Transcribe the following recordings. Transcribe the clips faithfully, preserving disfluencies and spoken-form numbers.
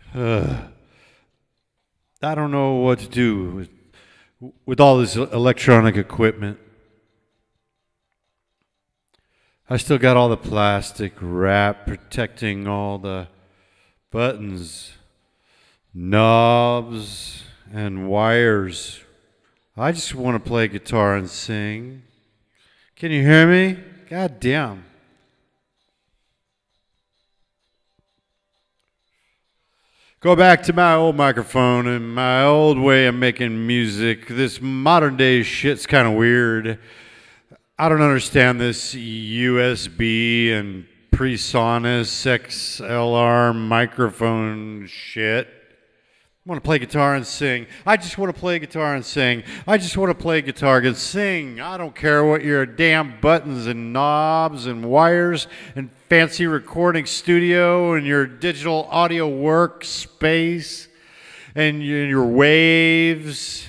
Uh, I don't know what to do with, with all this electronic equipment. I still got all the plastic wrap protecting all the buttons, knobs, and wires. I just want to play guitar and sing. Can you hear me? God damn. Go back to my old microphone and my old way of making music. This modern day shit's kind of weird. I don't understand this U S B and PreSonus X L R microphone shit. I want to play guitar and sing. I just want to play guitar and sing. I just want to play guitar and sing. I don't care what your damn buttons and knobs and wires and fancy recording studio and your digital audio workspace and your, your waves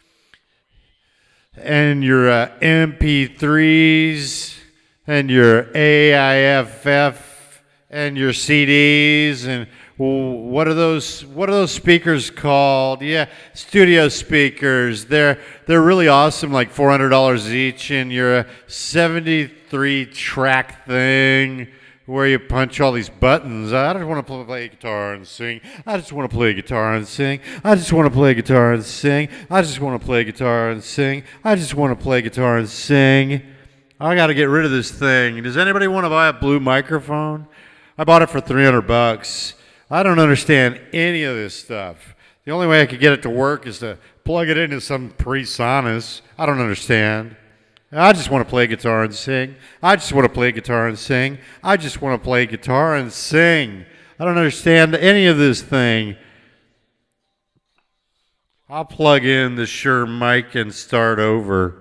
and your uh, M P threes and your A I F F and your C Ds and what are those what are those speakers called? Yeah, studio speakers. They're they're really awesome, like four hundred dollars each, and you're a seventy-three track thing where you punch all these buttons. I just want to play guitar and sing. I just want to play guitar and sing. I just want to play guitar and sing. I just want to play guitar and sing. I just want to play guitar and sing. I got to get rid of this thing. Does anybody want to buy a blue microphone? I bought it for three hundred bucks. I don't understand any of this stuff. The only way I could get it to work is to plug it into some PreSonus. I don't understand. I just want to play guitar and sing. I just want to play guitar and sing. I just want to play guitar and sing. I don't understand any of this thing. I'll plug in the Shure mic and start over.